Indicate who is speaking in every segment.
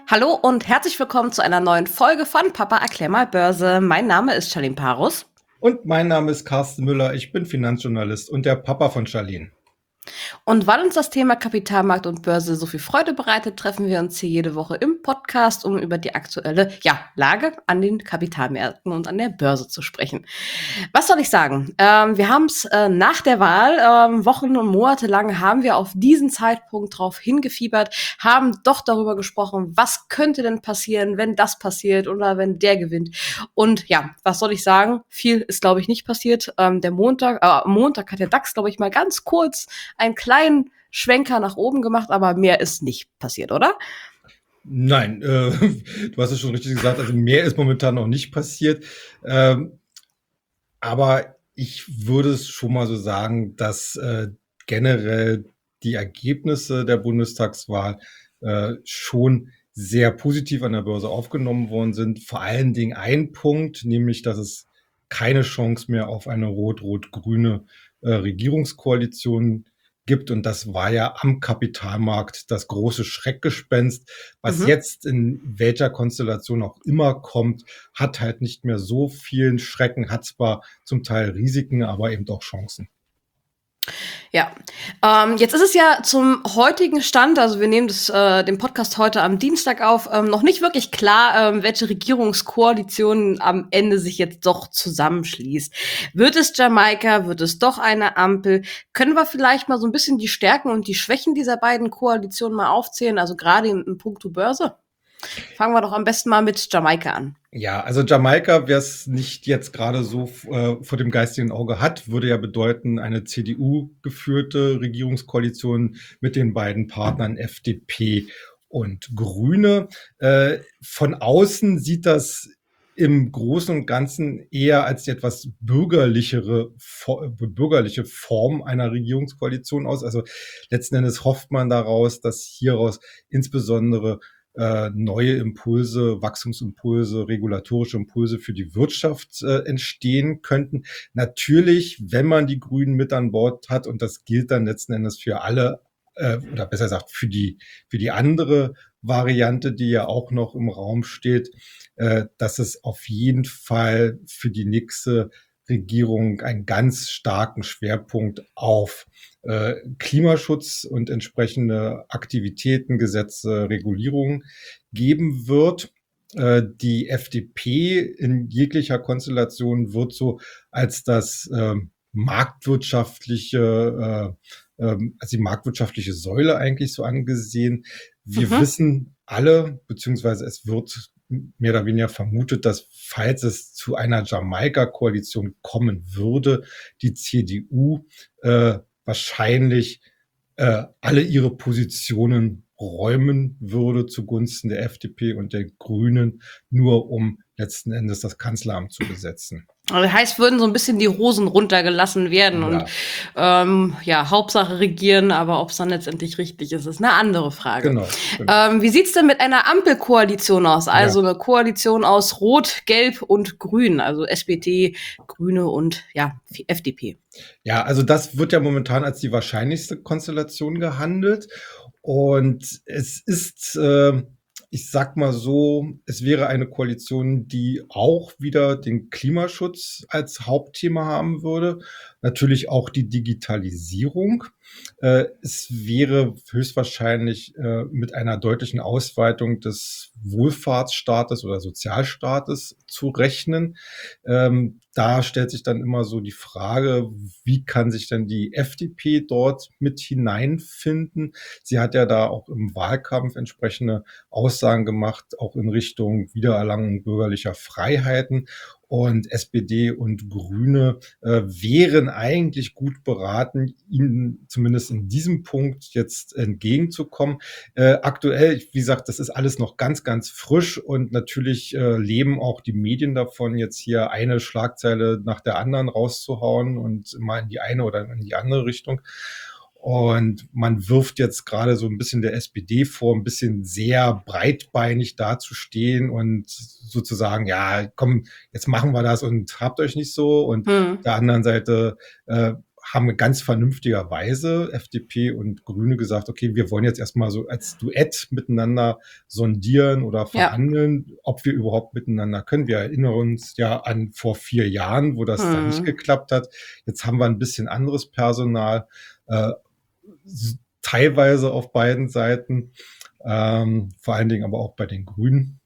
Speaker 1: Hallo und herzlich willkommen zu einer neuen Folge von Papa erklär mal Börse. Mein Name ist Charlene Parus.
Speaker 2: Und mein Name ist Carsten Müller, ich bin Finanzjournalist und der Papa von Charlene.
Speaker 1: Und weil uns das Thema Kapitalmarkt und Börse so viel Freude bereitet, treffen wir uns hier jede Woche im Podcast, um über die aktuelle Lage an den Kapitalmärkten und an der Börse zu sprechen. Was soll ich sagen? Wir haben es nach der Wahl, Wochen und Monate lang haben wir auf diesen Zeitpunkt drauf hingefiebert, haben doch darüber gesprochen, was könnte denn passieren, wenn das passiert oder wenn der gewinnt. Und ja, was soll ich sagen? Viel ist, glaube ich, nicht passiert. Am Montag hat der DAX, glaube ich, mal ganz kurz einen kleinen Schwenker nach oben gemacht, aber mehr ist nicht passiert, oder?
Speaker 2: Nein, du hast es schon richtig gesagt, also mehr ist momentan noch nicht passiert. Aber ich würde es schon mal so sagen, dass generell die Ergebnisse der Bundestagswahl schon sehr positiv an der Börse aufgenommen worden sind. Vor allen Dingen ein Punkt, nämlich, dass es keine Chance mehr auf eine rot-rot-grüne Regierungskoalition gibt. Und das war ja am Kapitalmarkt das große Schreckgespenst. Was jetzt in welcher Konstellation auch immer kommt, hat halt nicht mehr so vielen Schrecken, hat zwar zum Teil Risiken, aber eben auch Chancen.
Speaker 1: Ja, jetzt ist es ja zum heutigen Stand, also wir nehmen den Podcast heute am Dienstag auf, noch nicht wirklich klar, welche Regierungskoalition am Ende sich jetzt doch zusammenschließt. Wird es Jamaika? Wird es doch eine Ampel? Können wir vielleicht mal so ein bisschen die Stärken und die Schwächen dieser beiden Koalitionen mal aufzählen, also gerade in puncto Börse? Fangen wir doch am besten mal mit Jamaika an.
Speaker 2: Ja, also Jamaika, wer es nicht jetzt gerade so vor dem geistigen Auge hat, würde ja bedeuten, eine CDU-geführte Regierungskoalition mit den beiden Partnern FDP und Grüne. Von außen sieht das im Großen und Ganzen eher als die etwas bürgerliche Form einer Regierungskoalition aus. Also letzten Endes hofft man daraus, dass hieraus insbesondere neue Impulse, Wachstumsimpulse, regulatorische Impulse für die Wirtschaft entstehen könnten. Natürlich, wenn man die Grünen mit an Bord hat, und das gilt dann letzten Endes für alle, oder besser gesagt für die andere Variante, die ja auch noch im Raum steht, dass es auf jeden Fall für die nächste Regierung einen ganz starken Schwerpunkt auf Klimaschutz und entsprechende Aktivitäten, Gesetze, Regulierungen geben wird. Die FDP in jeglicher Konstellation wird so als das als die marktwirtschaftliche Säule eigentlich so angesehen. Wir wissen alle, beziehungsweise es wird mehr oder weniger vermutet, dass falls es zu einer Jamaika-Koalition kommen würde, die CDU wahrscheinlich alle ihre Positionen räumen würde zugunsten der FDP und der Grünen, nur um letzten Endes das Kanzleramt zu besetzen.
Speaker 1: Also das heißt, würden so ein bisschen die Hosen runtergelassen werden und
Speaker 2: Ja,
Speaker 1: Hauptsache regieren, aber ob es dann letztendlich richtig ist, ist eine andere Frage.
Speaker 2: genau.
Speaker 1: Wie sieht's denn mit einer Ampelkoalition aus? Also
Speaker 2: Ja.
Speaker 1: eine Koalition aus Rot, Gelb und Grün, also SPD, Grüne und FDP.
Speaker 2: Ja, also das wird ja momentan als die wahrscheinlichste Konstellation gehandelt. Und es ist, ich sag mal so, es wäre eine Koalition, die auch wieder den Klimaschutz als Hauptthema haben würde. Natürlich auch die Digitalisierung. Es wäre höchstwahrscheinlich mit einer deutlichen Ausweitung des Wohlfahrtsstaates oder Sozialstaates zu rechnen. Da stellt sich dann immer so die Frage, wie kann sich denn die FDP dort mit hineinfinden? Sie hat ja da auch im Wahlkampf entsprechende Aussagen gemacht, auch in Richtung Wiedererlangung bürgerlicher Freiheiten. Und SPD und Grüne wären eigentlich gut beraten, ihnen zumindest in diesem Punkt jetzt entgegenzukommen. Aktuell, wie gesagt, das ist alles noch ganz frisch und natürlich leben auch die Medien davon, jetzt hier eine Schlagzeile nach der anderen rauszuhauen und mal in die eine oder in die andere Richtung. Und man wirft jetzt gerade so ein bisschen der SPD vor, ein bisschen sehr breitbeinig dazustehen und sozusagen, ja, komm, jetzt machen wir das und habt euch nicht so. Und
Speaker 1: Hm.
Speaker 2: der anderen Seite haben ganz vernünftigerweise FDP und Grüne gesagt, okay, wir wollen jetzt erstmal so als Duett miteinander sondieren oder
Speaker 1: Ja.
Speaker 2: verhandeln, ob wir überhaupt miteinander können. Wir erinnern uns ja an vor 4 Jahren, wo das dann nicht
Speaker 1: Hm.
Speaker 2: geklappt hat. Jetzt haben wir ein bisschen anderes Personal, äh, teilweise auf beiden Seiten, vor allen Dingen aber auch bei den Grünen.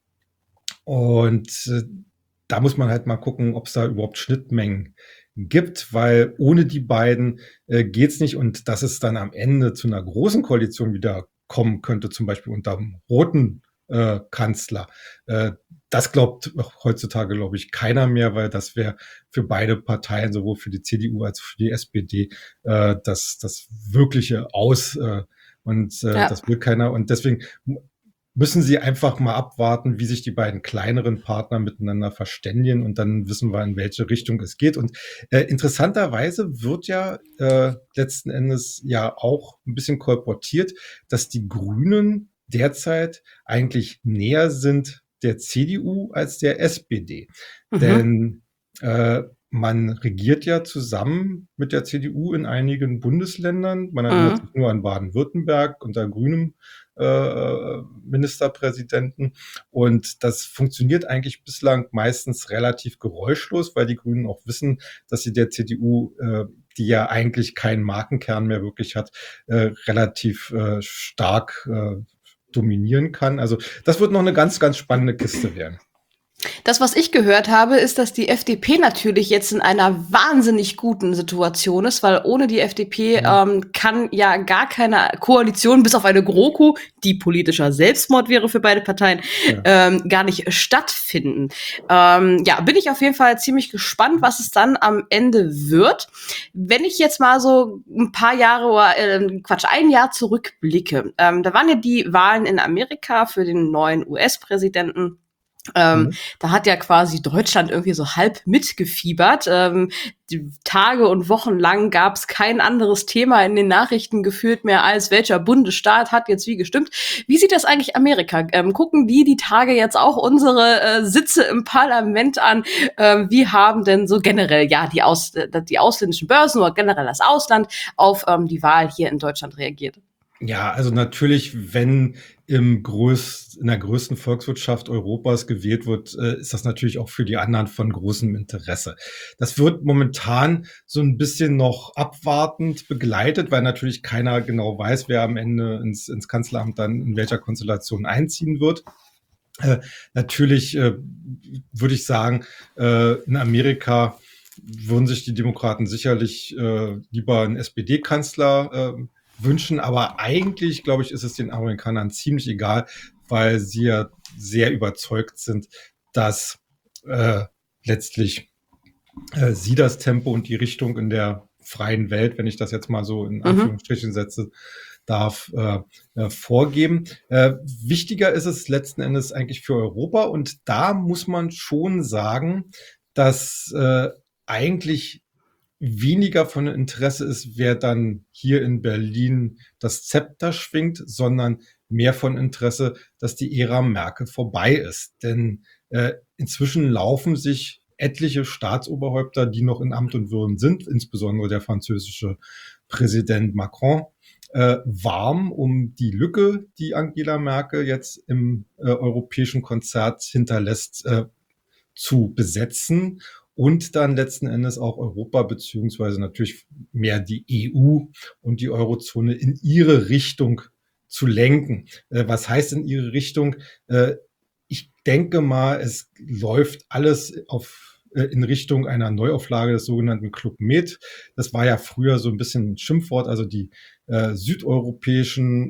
Speaker 2: Und da muss man halt mal gucken, ob es da überhaupt Schnittmengen gibt, weil ohne die beiden geht's nicht. Und dass es dann am Ende zu einer großen Koalition wieder kommen könnte, zum Beispiel unter dem roten Kanzler, das glaubt heutzutage, glaube ich, keiner mehr, weil das wäre für beide Parteien, sowohl für die CDU als auch für die SPD, das wirkliche Aus.
Speaker 1: Ja.
Speaker 2: Das will keiner. Und deswegen müssen sie einfach mal abwarten, wie sich die beiden kleineren Partner miteinander verständigen und dann wissen wir, in welche Richtung es geht. Und interessanterweise wird ja letzten Endes ja auch ein bisschen kolportiert, dass die Grünen derzeit eigentlich näher sind der CDU als der SPD.
Speaker 1: Mhm.
Speaker 2: Denn man regiert ja zusammen mit der CDU in einigen Bundesländern. Man erinnert sich
Speaker 1: Mhm.
Speaker 2: nur an Baden-Württemberg unter grünem Ministerpräsidenten. Und das funktioniert eigentlich bislang meistens relativ geräuschlos, weil die Grünen auch wissen, dass sie der CDU, die ja eigentlich keinen Markenkern mehr wirklich hat, relativ stark dominieren kann. Also das wird noch eine ganz, ganz spannende Kiste werden.
Speaker 1: Das, was ich gehört habe, ist, dass die FDP natürlich jetzt in einer wahnsinnig guten Situation ist, weil ohne die FDP
Speaker 2: Mhm.
Speaker 1: kann ja gar keine Koalition, bis auf eine GroKo, die politischer Selbstmord wäre für beide Parteien,
Speaker 2: Ja.
Speaker 1: gar nicht stattfinden. Ja, bin ich auf jeden Fall ziemlich gespannt, was es dann am Ende wird. Wenn ich jetzt mal so ein paar Jahre oder ein Jahr zurückblicke, da waren ja die Wahlen in Amerika für den neuen US-Präsidenten.
Speaker 2: Mhm.
Speaker 1: Da hat ja quasi Deutschland irgendwie so halb mitgefiebert. Die Tage und Wochen lang gab es kein anderes Thema in den Nachrichten geführt mehr, als welcher Bundesstaat hat jetzt wie gestimmt. Wie sieht das eigentlich Amerika? Gucken die Tage jetzt auch unsere Sitze im Parlament an? Wie haben denn so generell ja die ausländischen Börsen oder generell das Ausland auf die Wahl hier in Deutschland reagiert?
Speaker 2: Ja, also natürlich, wenn in der größten Volkswirtschaft Europas gewählt wird, ist das natürlich auch für die anderen von großem Interesse. Das wird momentan so ein bisschen noch abwartend begleitet, weil natürlich keiner genau weiß, wer am Ende ins Kanzleramt dann in welcher Konstellation einziehen wird. Natürlich würde ich sagen, in Amerika würden sich die Demokraten sicherlich lieber einen SPD-Kanzler wünschen, aber eigentlich, glaube ich, ist es den Amerikanern ziemlich egal, weil sie ja sehr überzeugt sind, dass äh, letztlich sie das Tempo und die Richtung in der freien Welt, wenn ich das jetzt mal so in
Speaker 1: Mhm.
Speaker 2: Anführungsstrichen setze, darf vorgeben. Wichtiger ist es letzten Endes eigentlich für Europa und da muss man schon sagen, dass eigentlich weniger von Interesse ist, wer dann hier in Berlin das Zepter schwingt, sondern mehr von Interesse, dass die Ära Merkel vorbei ist. Denn inzwischen laufen sich etliche Staatsoberhäupter, die noch in Amt und Würden sind, insbesondere der französische Präsident Macron, warm um die Lücke, die Angela Merkel jetzt im europäischen Konzert hinterlässt, zu besetzen und dann letzten Endes auch Europa beziehungsweise natürlich mehr die EU und die Eurozone in ihre Richtung zu lenken. Was heißt in ihre Richtung? Ich denke mal, es läuft alles in Richtung einer Neuauflage des sogenannten Club Med. Das war ja früher so ein bisschen ein Schimpfwort, also die südeuropäischen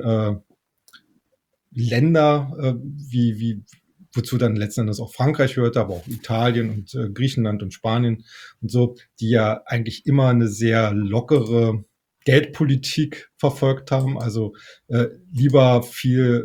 Speaker 2: Länder, wozu dann letzten Endes auch Frankreich gehörte, aber auch Italien und Griechenland und Spanien und so, die ja eigentlich immer eine sehr lockere Geldpolitik verfolgt haben, also lieber viel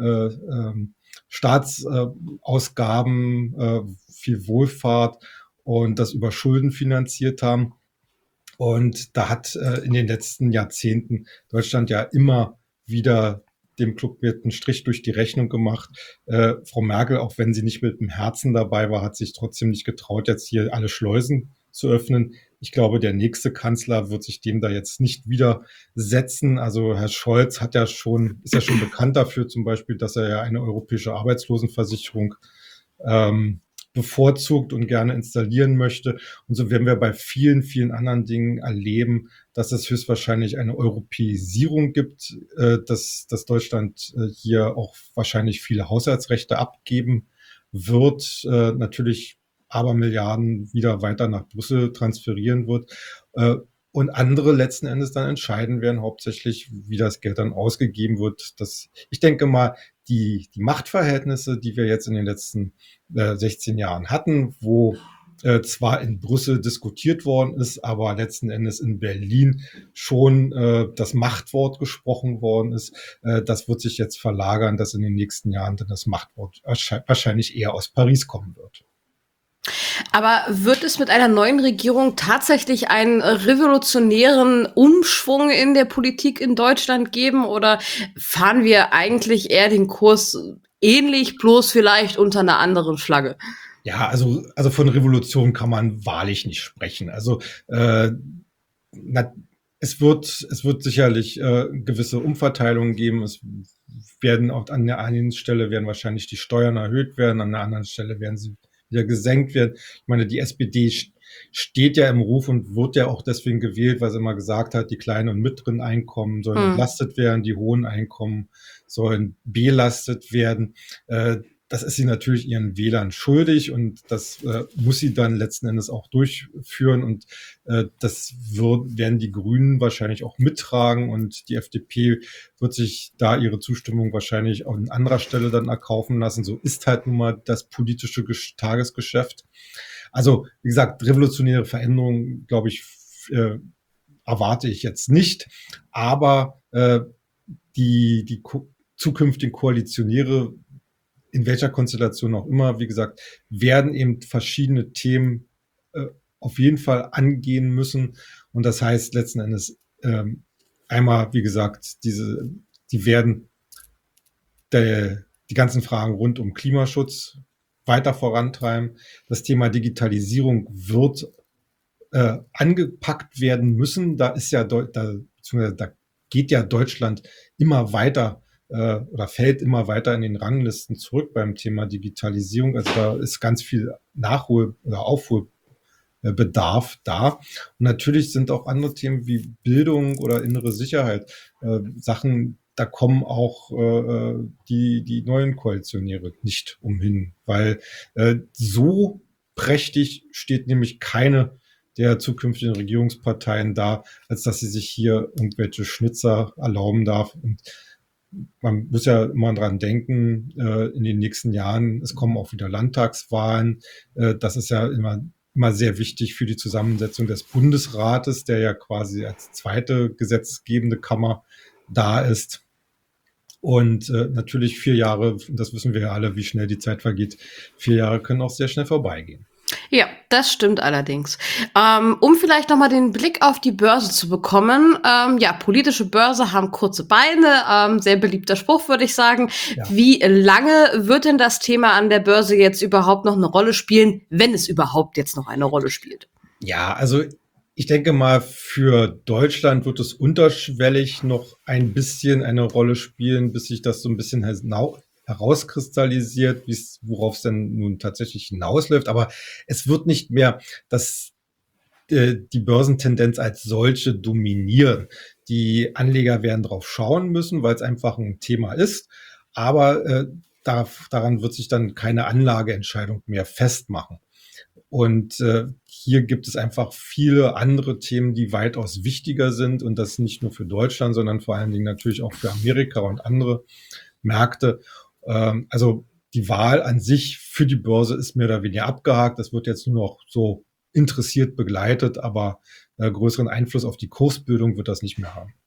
Speaker 2: Staatsausgaben, viel Wohlfahrt und das über Schulden finanziert haben. Und da hat in den letzten Jahrzehnten Deutschland ja immer wieder dem Club wird einen Strich durch die Rechnung gemacht. Frau Merkel, auch wenn sie nicht mit dem Herzen dabei war, hat sich trotzdem nicht getraut, jetzt hier alle Schleusen zu öffnen. Ich glaube, der nächste Kanzler wird sich dem da jetzt nicht widersetzen. Also Herr Scholz ist ja schon bekannt dafür, zum Beispiel, dass er ja eine europäische Arbeitslosenversicherung bevorzugt und gerne installieren möchte. Und so werden wir bei vielen, vielen anderen Dingen erleben, dass es höchstwahrscheinlich eine Europäisierung gibt, dass Deutschland hier auch wahrscheinlich viele Haushaltsrechte abgeben wird, natürlich aber Milliarden wieder weiter nach Brüssel transferieren wird. Und andere letzten Endes dann entscheiden werden, hauptsächlich, wie das Geld dann ausgegeben wird. Ich denke mal, die Machtverhältnisse, die wir jetzt in den letzten 16 Jahren hatten, wo zwar in Brüssel diskutiert worden ist, aber letzten Endes in Berlin schon das Machtwort gesprochen worden ist. Das wird sich jetzt verlagern, dass in den nächsten Jahren dann das Machtwort wahrscheinlich eher aus Paris kommen wird.
Speaker 1: Aber wird es mit einer neuen Regierung tatsächlich einen revolutionären Umschwung in der Politik in Deutschland geben oder fahren wir eigentlich eher den Kurs ähnlich, bloß vielleicht unter einer anderen Flagge?
Speaker 2: Ja, also von Revolution kann man wahrlich nicht sprechen. Also es wird sicherlich gewisse Umverteilungen geben. Es werden auch an der einen Stelle werden wahrscheinlich die Steuern erhöht werden, an der anderen Stelle werden sie wieder gesenkt werden. Ich meine, die SPD steht ja im Ruf und wird ja auch deswegen gewählt, weil sie immer gesagt hat, die kleinen und mittleren Einkommen sollen entlastet werden, die hohen Einkommen sollen belastet werden. Das ist sie natürlich ihren Wählern schuldig und das muss sie dann letzten Endes auch durchführen und das werden die Grünen wahrscheinlich auch mittragen und die FDP wird sich da ihre Zustimmung wahrscheinlich auch an anderer Stelle dann erkaufen lassen. So ist halt nun mal das politische Tagesgeschäft. Also, wie gesagt, revolutionäre Veränderungen, glaube ich, erwarte ich jetzt nicht, aber die zukünftigen Koalitionäre, in welcher Konstellation auch immer, wie gesagt, werden eben verschiedene Themen auf jeden Fall angehen müssen. Und das heißt letzten Endes einmal, wie gesagt, die werden die ganzen Fragen rund um Klimaschutz weiter vorantreiben. Das Thema Digitalisierung wird angepackt werden müssen. Da geht ja Deutschland immer weiter oder fällt immer weiter in den Ranglisten zurück beim Thema Digitalisierung. Also da ist ganz viel Aufholbedarf da. Und natürlich sind auch andere Themen wie Bildung oder innere Sicherheit Sachen, da kommen auch die neuen Koalitionäre nicht umhin, weil so prächtig steht nämlich keine der zukünftigen Regierungsparteien da, als dass sie sich hier irgendwelche Schnitzer erlauben darf. Und man muss ja immer dran denken, in den nächsten Jahren, es kommen auch wieder Landtagswahlen. Das ist ja immer sehr wichtig für die Zusammensetzung des Bundesrates, der ja quasi als zweite gesetzgebende Kammer da ist. Und natürlich 4 Jahre, das wissen wir ja alle, wie schnell die Zeit vergeht, 4 Jahre können auch sehr schnell vorbeigehen.
Speaker 1: Ja, das stimmt allerdings. Um vielleicht noch mal den Blick auf die Börse zu bekommen. Ja, politische Börse haben kurze Beine. Sehr beliebter Spruch, würde ich sagen. Ja. Wie lange wird denn das Thema an der Börse jetzt überhaupt noch eine Rolle spielen, wenn es überhaupt jetzt noch eine Rolle spielt?
Speaker 2: Ja, also ich denke mal, für Deutschland wird es unterschwellig noch ein bisschen eine Rolle spielen, bis sich das so ein bisschen herauskristallisiert, worauf es denn nun tatsächlich hinausläuft. Aber es wird nicht mehr die Börsentendenz als solche dominieren. Die Anleger werden drauf schauen müssen, weil es einfach ein Thema ist. Aber daran wird sich dann keine Anlageentscheidung mehr festmachen. Und hier gibt es einfach viele andere Themen, die weitaus wichtiger sind. Und das nicht nur für Deutschland, sondern vor allen Dingen natürlich auch für Amerika und andere Märkte. Also die Wahl an sich für die Börse ist mehr oder weniger abgehakt. Das wird jetzt nur noch so interessiert begleitet, aber größeren Einfluss auf die Kursbildung wird das nicht mehr haben.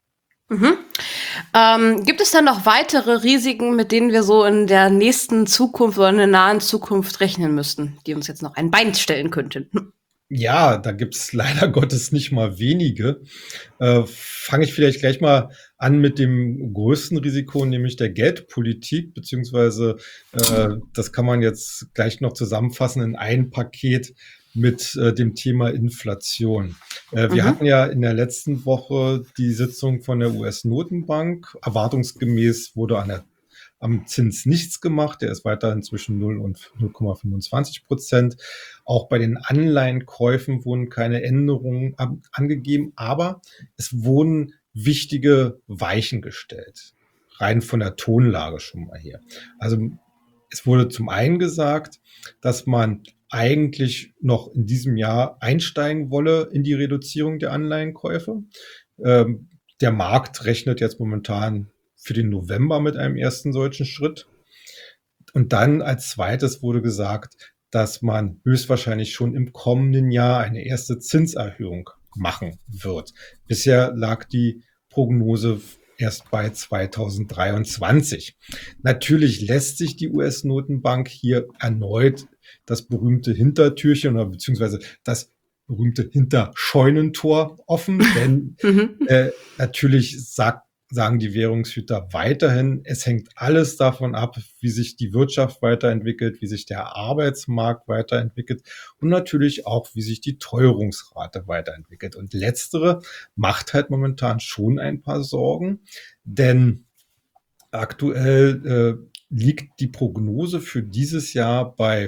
Speaker 1: Gibt es dann noch weitere Risiken, mit denen wir so in der nächsten Zukunft oder in der nahen Zukunft rechnen müssten, die uns jetzt noch ein Bein stellen könnten?
Speaker 2: Ja, da gibt's leider Gottes nicht mal wenige. Fange ich vielleicht gleich mal an mit dem größten Risiko, nämlich der Geldpolitik, beziehungsweise das kann man jetzt gleich noch zusammenfassen in ein Paket. mit dem Thema Inflation. Wir hatten
Speaker 1: Mhm.
Speaker 2: ja in der letzten Woche die Sitzung von der US-Notenbank. Erwartungsgemäß wurde am Zins nichts gemacht. Der ist weiterhin zwischen 0 und 0,25%. Auch bei den Anleihenkäufen wurden keine Änderungen angegeben, aber es wurden wichtige Weichen gestellt. Rein von der Tonlage schon mal her. Also es wurde zum einen gesagt, dass man eigentlich noch in diesem Jahr einsteigen wolle in die Reduzierung der Anleihenkäufe. Ähm, Der Markt rechnet jetzt momentan für den November mit einem ersten solchen Schritt. Und dann als zweites wurde gesagt, dass man höchstwahrscheinlich schon im kommenden Jahr eine erste Zinserhöhung machen wird. Bisher lag die Prognose erst bei 2023. Natürlich lässt sich die US-Notenbank hier erneut das berühmte Hintertürchen oder beziehungsweise das berühmte Hinterscheunentor offen, denn
Speaker 1: Mhm.
Speaker 2: natürlich sagen die Währungshüter weiterhin, es hängt alles davon ab, wie sich die Wirtschaft weiterentwickelt, wie sich der Arbeitsmarkt weiterentwickelt und natürlich auch, wie sich die Teuerungsrate weiterentwickelt. Und letztere macht halt momentan schon ein paar Sorgen, denn aktuell liegt die Prognose für dieses Jahr bei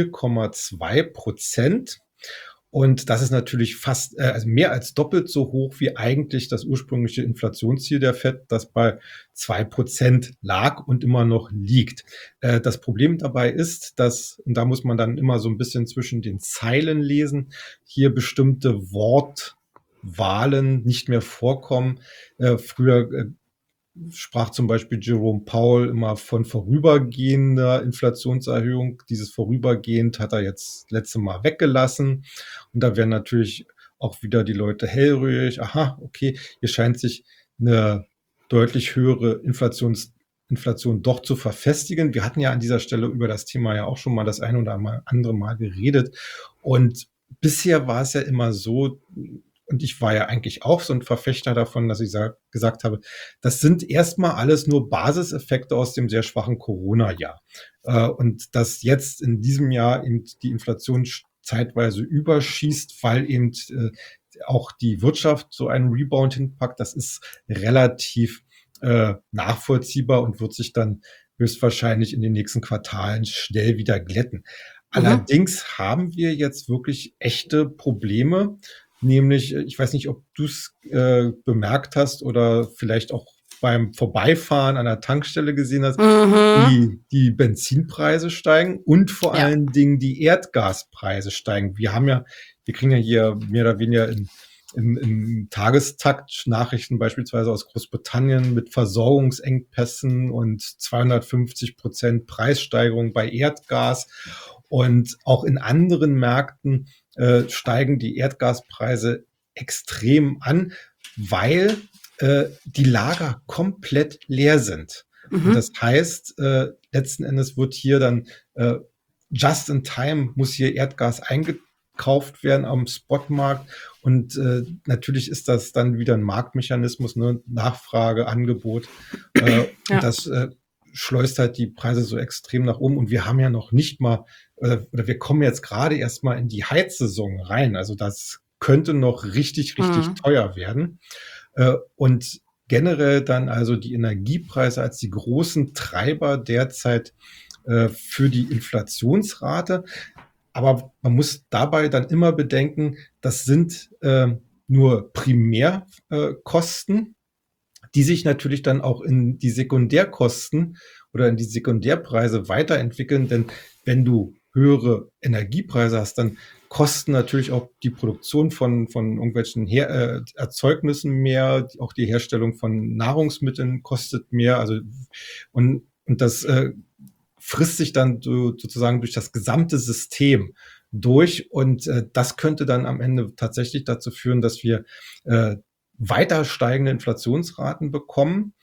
Speaker 2: 4,2%. Und das ist natürlich fast, also mehr als doppelt so hoch wie eigentlich das ursprüngliche Inflationsziel der FED, das bei 2% lag und immer noch liegt. Das Problem dabei ist, dass, und da muss man dann immer so ein bisschen zwischen den Zeilen lesen, hier bestimmte Wortwahlen nicht mehr vorkommen. Früher sprach zum Beispiel Jerome Powell immer von vorübergehender Inflationserhöhung. Dieses vorübergehend hat er jetzt letzte Mal weggelassen. Und da werden natürlich auch wieder die Leute hellhörig. Aha, okay, hier scheint sich eine deutlich höhere Inflation doch zu verfestigen. Wir hatten ja an dieser Stelle über das Thema ja auch schon mal das ein oder andere Mal geredet. Und bisher war es ja immer so, und ich war ja eigentlich auch so ein Verfechter davon, dass ich gesagt habe, das sind erstmal alles nur Basiseffekte aus dem sehr schwachen Corona-Jahr. Und dass jetzt in diesem Jahr eben die Inflation zeitweise überschießt, weil eben auch die Wirtschaft so einen Rebound hinpackt, das ist relativ nachvollziehbar und wird sich dann höchstwahrscheinlich in den nächsten Quartalen schnell wieder glätten.
Speaker 1: Mhm.
Speaker 2: Allerdings haben wir jetzt wirklich echte Probleme, nämlich, ich weiß nicht, ob du es bemerkt hast oder vielleicht auch beim Vorbeifahren an der Tankstelle gesehen hast,
Speaker 1: Mhm.
Speaker 2: die Benzinpreise steigen und vor
Speaker 1: Ja.
Speaker 2: allen Dingen die Erdgaspreise steigen. Wir kriegen ja hier mehr oder weniger im Tagestakt Nachrichten beispielsweise aus Großbritannien mit Versorgungsengpässen und 250% Preissteigerung bei Erdgas. Und auch in anderen Märkten steigen die Erdgaspreise extrem an, weil die Lager komplett leer sind. Und das
Speaker 1: Mhm.
Speaker 2: heißt, letzten Endes wird hier dann just in time muss hier Erdgas eingekauft werden am Spotmarkt. Und natürlich ist das dann wieder ein Marktmechanismus, ne? Nachfrage, Angebot. Und
Speaker 1: Ja.
Speaker 2: das schleust halt die Preise so extrem nach oben. Und wir haben ja noch nicht mal, oder wir kommen jetzt gerade erst mal in die Heizsaison rein. Also das könnte noch richtig, richtig
Speaker 1: Mhm.
Speaker 2: teuer werden. Und generell dann also die Energiepreise als die großen Treiber derzeit für die Inflationsrate. Aber man muss dabei dann immer bedenken, das sind nur Primärkosten, die sich natürlich dann auch in die Sekundärkosten oder in die Sekundärpreise weiterentwickeln. Denn wenn du höhere Energiepreise hast, dann kosten natürlich auch die Produktion von irgendwelchen Erzeugnissen mehr, auch die Herstellung von Nahrungsmitteln kostet mehr. Also und das frisst sich dann sozusagen durch das gesamte System durch. Und das könnte dann am Ende tatsächlich dazu führen, dass wir weiter steigende Inflationsraten bekommen,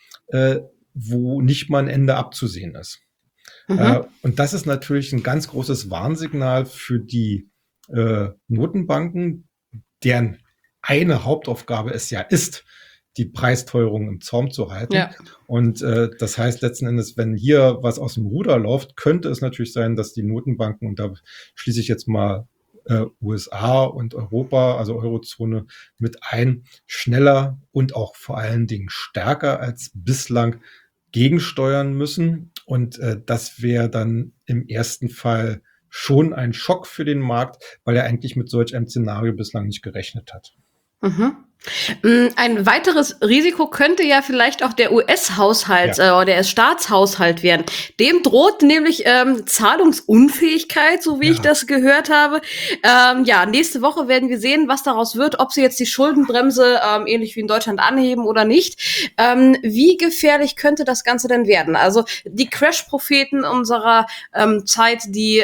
Speaker 2: wo nicht mal ein Ende abzusehen ist.
Speaker 1: Mhm.
Speaker 2: Und das ist natürlich ein ganz großes Warnsignal für die Notenbanken, deren eine Hauptaufgabe es ja ist, die Preisteuerung im Zaum zu halten.
Speaker 1: Ja.
Speaker 2: Und das heißt letzten Endes, wenn hier was aus dem Ruder läuft, könnte es natürlich sein, dass die Notenbanken, und da schließe ich jetzt mal USA und Europa, also Eurozone, mit ein, schneller und auch vor allen Dingen stärker als bislang gegensteuern müssen. Und das wäre dann im ersten Fall schon ein Schock für den Markt, weil er eigentlich mit solch einem Szenario bislang nicht gerechnet hat.
Speaker 1: Mhm. Ein weiteres Risiko könnte ja vielleicht auch der US-Haushalt oder der Staatshaushalt werden. Dem droht nämlich Zahlungsunfähigkeit, so wie ich das gehört habe. Nächste Woche werden wir sehen, was daraus wird, ob sie jetzt die Schuldenbremse ähnlich wie in Deutschland anheben oder nicht. Wie gefährlich könnte das Ganze denn werden? Also die Crash-Propheten unserer Zeit, die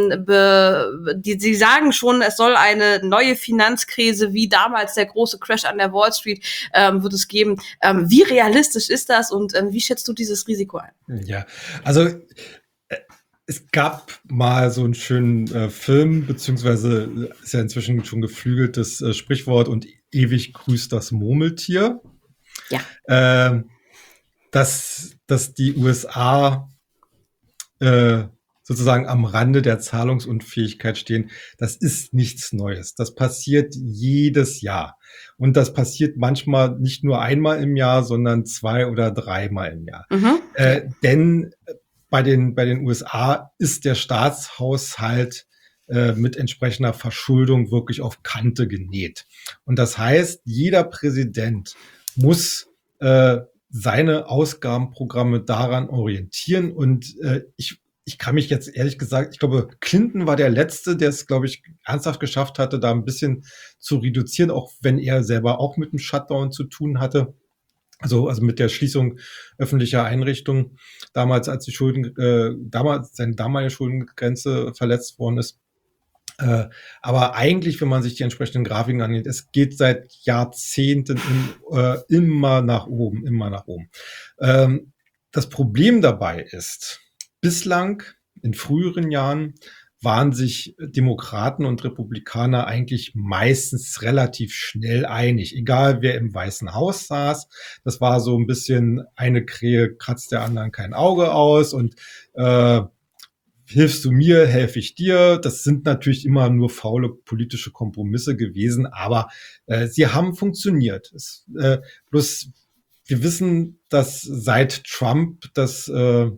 Speaker 1: sagen schon, es soll eine neue Finanzkrise wie damals der große Crash an der Wall Street wird es geben. Wie realistisch ist das und wie schätzt du dieses Risiko ein?
Speaker 2: Ja, also es gab mal so einen schönen Film, beziehungsweise ist ja inzwischen schon geflügeltes Sprichwort und ewig grüßt das Murmeltier.
Speaker 1: Ja.
Speaker 2: Dass die USA sozusagen am Rande der Zahlungsunfähigkeit stehen, das ist nichts Neues. Das passiert jedes Jahr. Und das passiert manchmal nicht nur einmal im Jahr, sondern 2 oder 3-mal im Jahr. Denn bei den USA ist der Staatshaushalt mit entsprechender Verschuldung wirklich auf Kante genäht. Und das heißt, jeder Präsident muss seine Ausgabenprogramme daran orientieren. Und ich kann mich jetzt ehrlich gesagt, ich glaube, Clinton war der Letzte, der es, glaube ich, ernsthaft geschafft hatte, da ein bisschen zu reduzieren, auch wenn er selber auch mit dem Shutdown zu tun hatte. Also mit der Schließung öffentlicher Einrichtungen, damals, als die seine damalige Schuldengrenze verletzt worden ist. Aber eigentlich, wenn man sich die entsprechenden Grafiken ansieht, es geht seit Jahrzehnten immer nach oben, immer nach oben. Das Problem dabei ist, bislang in früheren Jahren waren sich Demokraten und Republikaner eigentlich meistens relativ schnell einig, egal wer im Weißen Haus saß. Das war so ein bisschen, eine Krähe kratzt der anderen kein Auge aus und hilfst du mir, helfe ich dir. Das sind natürlich immer nur faule politische Kompromisse gewesen, aber sie haben funktioniert. Bloß wir wissen, dass seit Trump das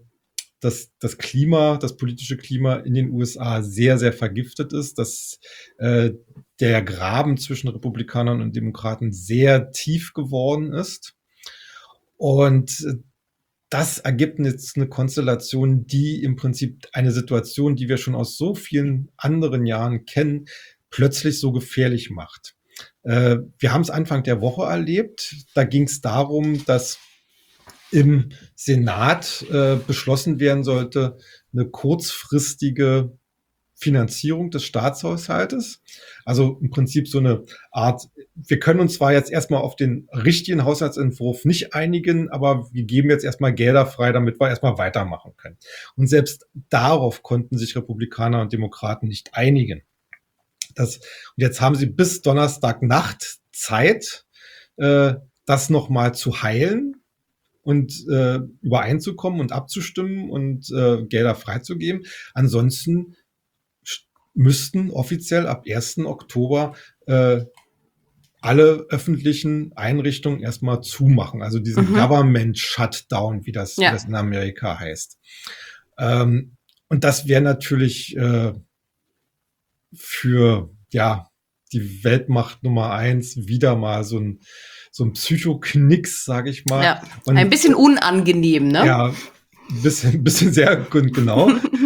Speaker 2: Klima, das politische Klima in den USA sehr, sehr vergiftet ist, dass der Graben zwischen Republikanern und Demokraten sehr tief geworden ist. Und das ergibt jetzt eine Konstellation, die im Prinzip eine Situation, die wir schon aus so vielen anderen Jahren kennen, plötzlich so gefährlich macht. Wir haben es Anfang der Woche erlebt. Da ging es darum, dass im Senat beschlossen werden sollte, eine kurzfristige Finanzierung des Staatshaushaltes. Also im Prinzip so eine Art, wir können uns zwar jetzt erstmal auf den richtigen Haushaltsentwurf nicht einigen, aber wir geben jetzt erstmal Gelder frei, damit wir erstmal weitermachen können. Und selbst darauf konnten sich Republikaner und Demokraten nicht einigen. Und jetzt haben sie bis Donnerstagnacht Zeit, das nochmal zu heilen und übereinzukommen und abzustimmen und Gelder freizugeben. Ansonsten müssten offiziell ab 1. Oktober alle öffentlichen Einrichtungen erstmal zumachen. Also diesen Government Shutdown, wie das in Amerika heißt. Und das wäre natürlich für die Weltmacht Nummer 1 wieder mal so ein Psychoknicks, sage ich mal.
Speaker 1: Ja, und ein bisschen unangenehm, ne?
Speaker 2: Ja, ein bisschen sehr genau.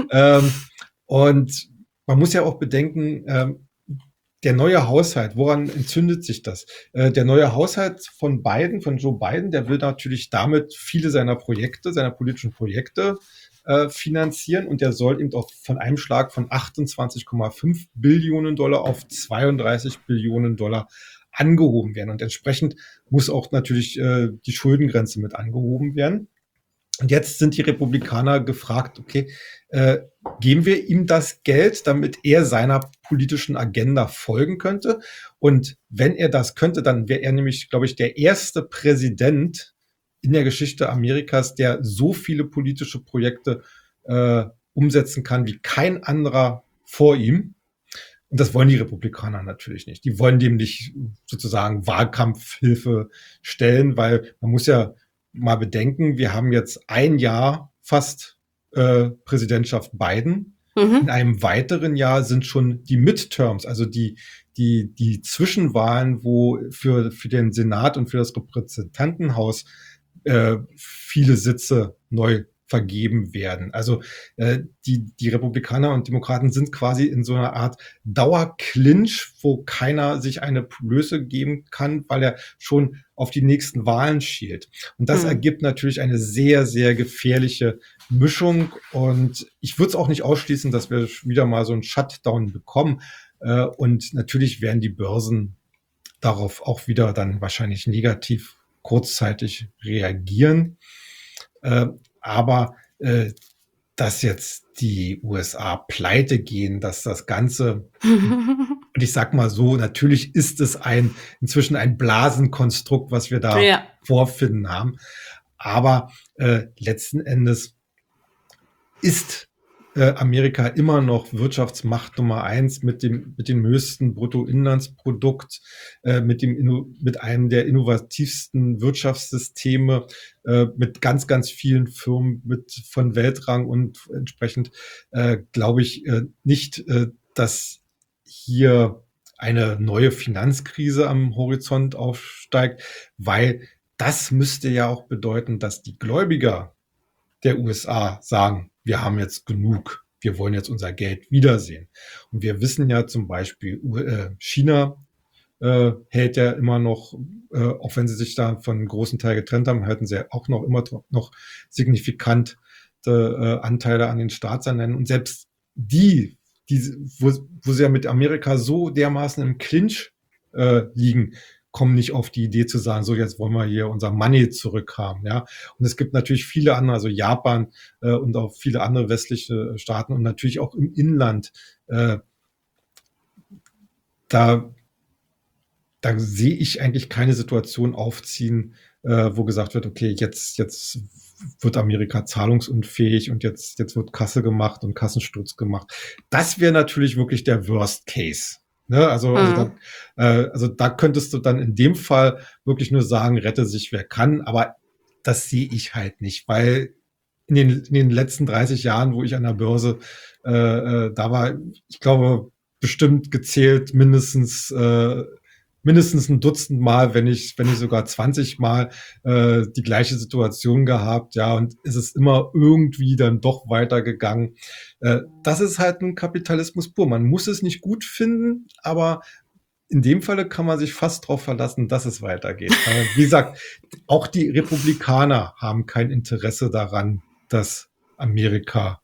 Speaker 2: Und man muss ja auch bedenken, der neue Haushalt, woran entzündet sich das? Der neue Haushalt von Joe Biden, der will natürlich damit viele seiner politischen Projekte finanzieren und der soll eben auch von einem Schlag von 28,5 Billionen Dollar auf 32 Billionen Dollar angehoben werden. Und entsprechend muss auch natürlich die Schuldengrenze mit angehoben werden. Und jetzt sind die Republikaner gefragt, okay, geben wir ihm das Geld, damit er seiner politischen Agenda folgen könnte? Und wenn er das könnte, dann wäre er nämlich, glaube ich, der erste Präsident in der Geschichte Amerikas, der so viele politische Projekte umsetzen kann wie kein anderer vor ihm. Und das wollen die Republikaner natürlich nicht. Die wollen dem nicht sozusagen Wahlkampfhilfe stellen, weil man muss ja mal bedenken, wir haben jetzt ein Jahr fast Präsidentschaft Biden. In einem weiteren Jahr sind schon die Midterms, also die Zwischenwahlen, wo für den Senat und für das Repräsentantenhaus viele Sitze neu vergeben werden. Also die Republikaner und Demokraten sind quasi in so einer Art Dauerclinch, wo keiner sich eine Blöße geben kann, weil er schon auf die nächsten Wahlen schielt. Und das ergibt natürlich eine sehr, sehr gefährliche Mischung. Und ich würde es auch nicht ausschließen, dass wir wieder mal so einen Shutdown bekommen. Und natürlich werden die Börsen darauf auch wieder dann wahrscheinlich negativ kurzzeitig reagieren. Aber dass jetzt die USA pleite gehen, dass das Ganze, und ich sag mal so, natürlich ist es inzwischen ein Blasenkonstrukt, was wir da vorfinden haben. Aber letzten Endes ist Amerika immer noch Wirtschaftsmacht Nummer 1 mit dem höchsten Bruttoinlandsprodukt, mit einem der innovativsten Wirtschaftssysteme, mit ganz, ganz vielen Firmen von Weltrang, und entsprechend glaube ich nicht, dass hier eine neue Finanzkrise am Horizont aufsteigt, weil das müsste ja auch bedeuten, dass die Gläubiger der USA sagen, wir haben jetzt genug, wir wollen jetzt unser Geld wiedersehen. Und wir wissen ja zum Beispiel, China hält ja immer noch, auch wenn sie sich da von einem großen Teil getrennt haben, halten sie auch noch immer noch signifikante Anteile an den Staatsanleihen. Und selbst wo sie ja mit Amerika so dermaßen im Clinch liegen, kommen nicht auf die Idee zu sagen, so jetzt wollen wir hier unser Money zurückhaben, ja. Und es gibt natürlich viele andere, also Japan und auch viele andere westliche Staaten und natürlich auch im Inland. Da sehe ich eigentlich keine Situation aufziehen, wo gesagt wird, okay, jetzt wird Amerika zahlungsunfähig und jetzt wird Kasse gemacht und Kassensturz gemacht. Das wäre natürlich wirklich der Worst Case. Ne? Also da könntest du dann in dem Fall wirklich nur sagen, rette sich wer kann, aber das sehe ich halt nicht, weil in den letzten 30 Jahren, wo ich an der Börse da war, ich glaube, bestimmt gezählt mindestens ein Dutzend Mal, wenn nicht sogar 20 Mal die gleiche Situation gehabt, ja, und es ist immer irgendwie dann doch weitergegangen. Das ist halt ein Kapitalismus pur. Man muss es nicht gut finden, aber in dem Falle kann man sich fast darauf verlassen, dass es weitergeht. Wie gesagt, auch die Republikaner haben kein Interesse daran, dass Amerika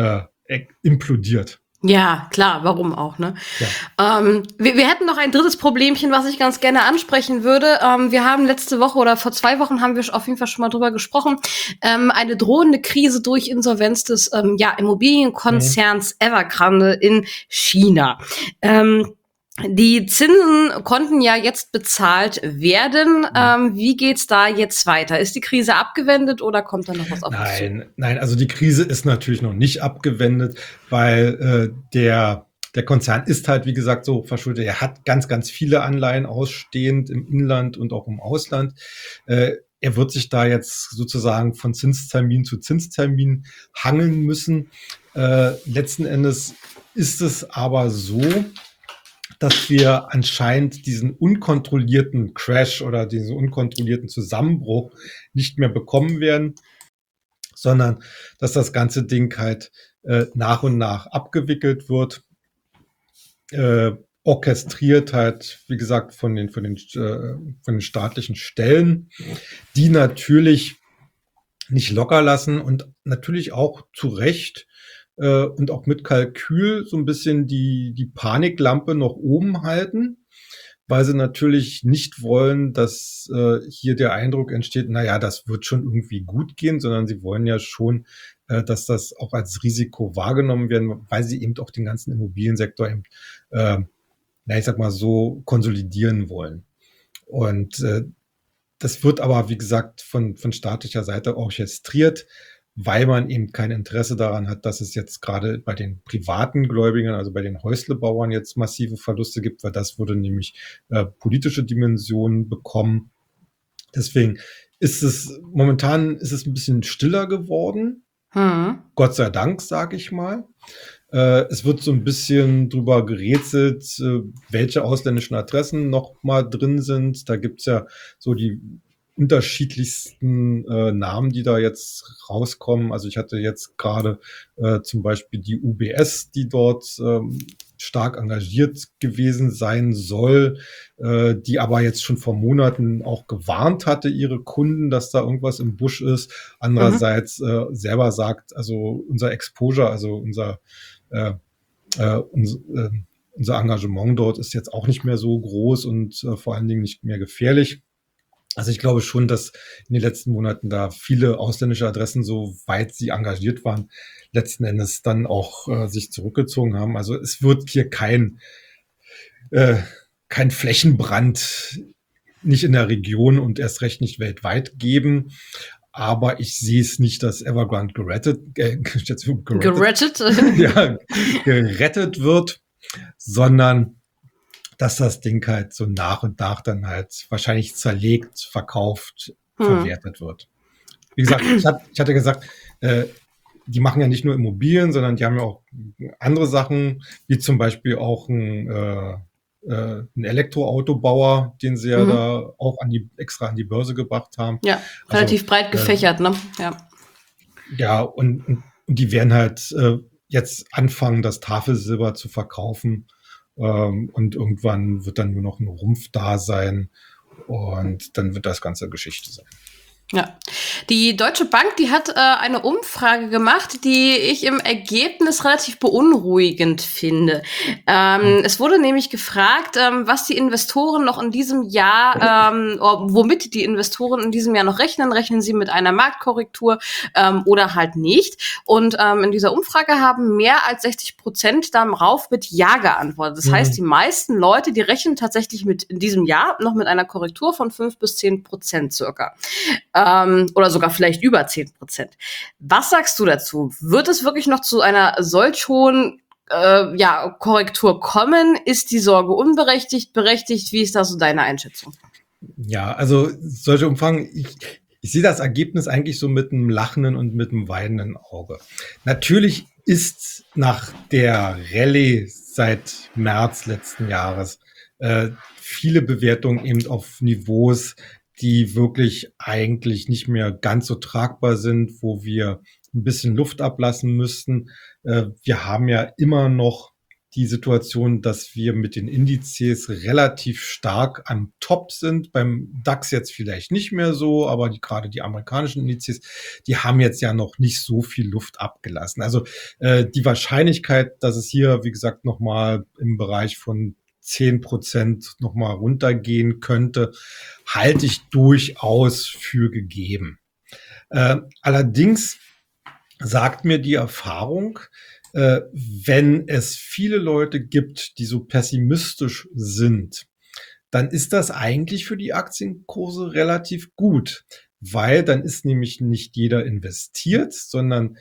Speaker 2: implodiert.
Speaker 1: Ja, klar, warum auch, ne?
Speaker 2: Ja.
Speaker 1: Wir hätten noch ein drittes Problemchen, was ich ganz gerne ansprechen würde. Wir haben letzte Woche oder vor 2 Wochen haben wir auf jeden Fall schon mal drüber gesprochen. Eine drohende Krise durch Insolvenz des Immobilienkonzerns Evergrande in China. Die Zinsen konnten ja jetzt bezahlt werden. Wie geht's da jetzt weiter? Ist die Krise abgewendet oder kommt da noch was auf uns zu?
Speaker 2: Nein, also die Krise ist natürlich noch nicht abgewendet, weil der Konzern ist halt, wie gesagt, so verschuldet. Er hat ganz, ganz viele Anleihen ausstehend im Inland und auch im Ausland. Er wird sich da jetzt sozusagen von Zinstermin zu Zinstermin hangeln müssen. Letzten Endes ist es aber so, dass wir anscheinend diesen unkontrollierten Crash oder diesen unkontrollierten Zusammenbruch nicht mehr bekommen werden, sondern dass das ganze Ding halt nach und nach abgewickelt wird, orchestriert halt, wie gesagt, von den staatlichen Stellen, die natürlich nicht locker lassen und natürlich auch zu Recht und auch mit Kalkül so ein bisschen die Paniklampe noch oben halten, weil sie natürlich nicht wollen, dass hier der Eindruck entsteht, naja, das wird schon irgendwie gut gehen, sondern sie wollen ja schon, dass das auch als Risiko wahrgenommen werden, weil sie eben auch den ganzen Immobiliensektor eben, ich sag mal so, konsolidieren wollen. Und das wird aber, wie gesagt, von staatlicher Seite orchestriert, weil man eben kein Interesse daran hat, dass es jetzt gerade bei den privaten Gläubigern, also bei den Häuslebauern jetzt massive Verluste gibt, weil das würde nämlich politische Dimensionen bekommen. Deswegen momentan ist es ein bisschen stiller geworden. Gott sei Dank, sage ich mal. Es wird so ein bisschen drüber gerätselt, welche ausländischen Adressen noch mal drin sind. Da gibt's ja so die unterschiedlichsten Namen, die da jetzt rauskommen. Also ich hatte jetzt gerade zum Beispiel die UBS, die dort stark engagiert gewesen sein soll, die aber jetzt schon vor Monaten auch gewarnt hatte, ihre Kunden, dass da irgendwas im Busch ist. Andererseits selber sagt, also unser Exposure, also unser Engagement dort ist jetzt auch nicht mehr so groß und vor allen Dingen nicht mehr gefährlich. Also ich glaube schon, dass in den letzten Monaten da viele ausländische Adressen, soweit sie engagiert waren, letzten Endes dann auch sich zurückgezogen haben. Also es wird hier kein Flächenbrand nicht in der Region und erst recht nicht weltweit geben. Aber ich sehe es nicht, dass Evergrande gerettet wird, sondern dass das Ding halt so nach und nach dann halt wahrscheinlich zerlegt, verkauft, verwertet wird. Wie gesagt, ich hatte gesagt, die machen ja nicht nur Immobilien, sondern die haben ja auch andere Sachen, wie zum Beispiel auch ein Elektroautobauer, den sie ja da auch extra an die Börse gebracht haben.
Speaker 1: Ja, relativ also, breit gefächert, ne? Ja.
Speaker 2: Ja, und die werden halt jetzt anfangen, das Tafelsilber zu verkaufen. Und irgendwann wird dann nur noch ein Rumpf da sein und dann wird das Ganze Geschichte sein.
Speaker 1: Ja, die Deutsche Bank, die hat eine Umfrage gemacht, die ich im Ergebnis relativ beunruhigend finde. Es wurde nämlich gefragt, was die Investoren noch in diesem Jahr, womit die Investoren in diesem Jahr noch rechnen. Rechnen sie mit einer Marktkorrektur oder halt nicht? Und in dieser Umfrage haben mehr als 60% darauf mit Ja geantwortet. Das heißt, die meisten Leute, die rechnen tatsächlich in diesem Jahr noch mit einer Korrektur von 5-10% circa. Oder sogar vielleicht über 10%. Was sagst du dazu? Wird es wirklich noch zu einer solch hohen Korrektur kommen? Ist die Sorge unberechtigt, berechtigt? Wie ist da so deine Einschätzung?
Speaker 2: Ja, also solche Umfragen, ich sehe das Ergebnis eigentlich so mit einem lachenden und mit einem weinenden Auge. Natürlich ist nach der Rallye seit März letzten Jahres viele Bewertungen eben auf Niveaus, die wirklich eigentlich nicht mehr ganz so tragbar sind, wo wir ein bisschen Luft ablassen müssten. Wir haben ja immer noch die Situation, dass wir mit den Indizes relativ stark am Top sind. Beim DAX jetzt vielleicht nicht mehr so, aber gerade die amerikanischen Indizes, die haben jetzt ja noch nicht so viel Luft abgelassen. Also die Wahrscheinlichkeit, dass es hier, wie gesagt, nochmal im Bereich von 10% nochmal runtergehen könnte, halte ich durchaus für gegeben. Allerdings sagt mir die Erfahrung, wenn es viele Leute gibt, die so pessimistisch sind, dann ist das eigentlich für die Aktienkurse relativ gut, weil dann ist nämlich nicht jeder investiert, sondern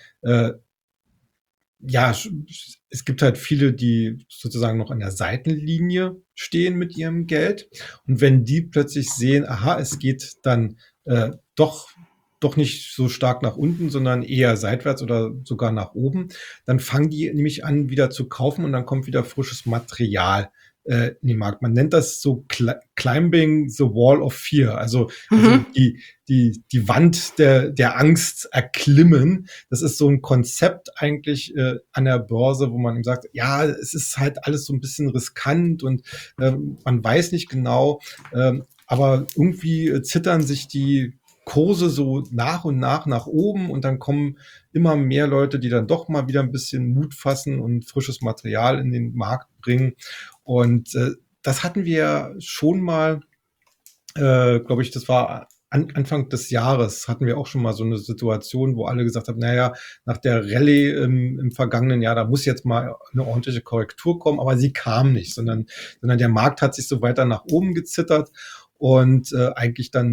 Speaker 2: es gibt halt viele, die sozusagen noch an der Seitenlinie stehen mit ihrem Geld. Und wenn die plötzlich sehen, aha, es geht dann doch nicht so stark nach unten, sondern eher seitwärts oder sogar nach oben, dann fangen die nämlich an, wieder zu kaufen und dann kommt wieder frisches Material in den Markt. Man nennt das so Climbing the Wall of Fear, also die Wand der Angst erklimmen. Das ist so ein Konzept eigentlich an der Börse, wo man eben sagt, ja, es ist halt alles so ein bisschen riskant und man weiß nicht genau, aber irgendwie zittern sich die Kurse so nach und nach oben und dann kommen immer mehr Leute, die dann doch mal wieder ein bisschen Mut fassen und frisches Material in den Markt bringen. Und das hatten wir schon mal, glaube ich, das war Anfang des Jahres, hatten wir auch schon mal so eine Situation, wo alle gesagt haben, naja, nach der Rallye im vergangenen Jahr, da muss jetzt mal eine ordentliche Korrektur kommen, aber sie kam nicht, sondern der Markt hat sich so weiter nach oben gezittert und eigentlich dann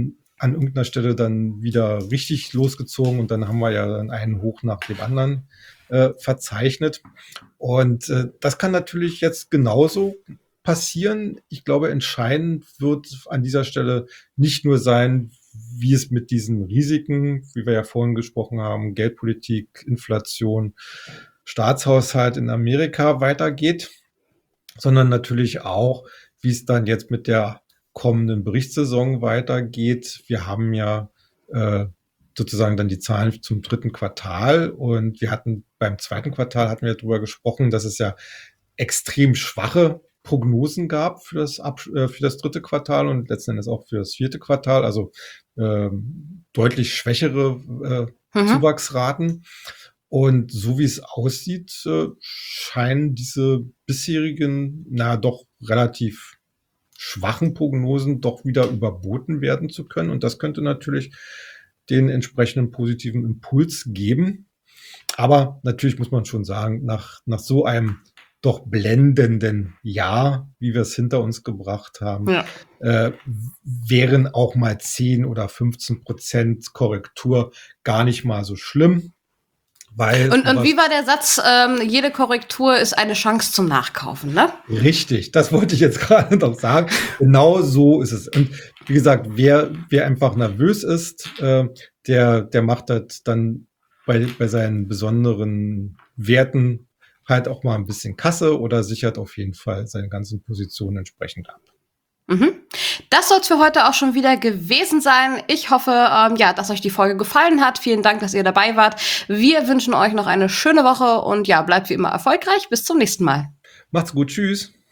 Speaker 2: an irgendeiner Stelle dann wieder richtig losgezogen und dann haben wir ja dann einen Hoch nach dem anderen verzeichnet. Und das kann natürlich jetzt genauso passieren. Ich glaube, entscheidend wird an dieser Stelle nicht nur sein, wie es mit diesen Risiken, wie wir ja vorhin gesprochen haben, Geldpolitik, Inflation, Staatshaushalt in Amerika weitergeht, sondern natürlich auch, wie es dann jetzt mit der kommenden Berichtssaison weitergeht. Wir haben ja sozusagen dann die Zahlen zum dritten Quartal und wir hatten beim zweiten Quartal hatten wir darüber gesprochen, dass es ja extrem schwache Prognosen gab für das dritte Quartal und letzten Endes auch für das vierte Quartal, also deutlich schwächere Zuwachsraten. Und so wie es aussieht, scheinen diese bisherigen, doch relativ schwachen Prognosen doch wieder überboten werden zu können. Und das könnte natürlich den entsprechenden positiven Impuls geben. Aber natürlich muss man schon sagen, nach so einem doch blendenden Jahr, wie wir es hinter uns gebracht haben, wären auch mal 10 oder 15% Korrektur gar nicht mal so schlimm.
Speaker 1: Und wie war der Satz, jede Korrektur ist eine Chance zum Nachkaufen, ne?
Speaker 2: Richtig, das wollte ich jetzt gerade noch sagen. Genau so ist es. Und wie gesagt, wer einfach nervös ist, der macht das dann bei seinen besonderen Werten halt auch mal ein bisschen Kasse oder sichert auf jeden Fall seine ganzen Positionen entsprechend ab.
Speaker 1: Das soll es für heute auch schon wieder gewesen sein. Ich hoffe, dass euch die Folge gefallen hat. Vielen Dank, dass ihr dabei wart. Wir wünschen euch noch eine schöne Woche und bleibt wie immer erfolgreich. Bis zum nächsten Mal.
Speaker 2: Macht's gut. Tschüss.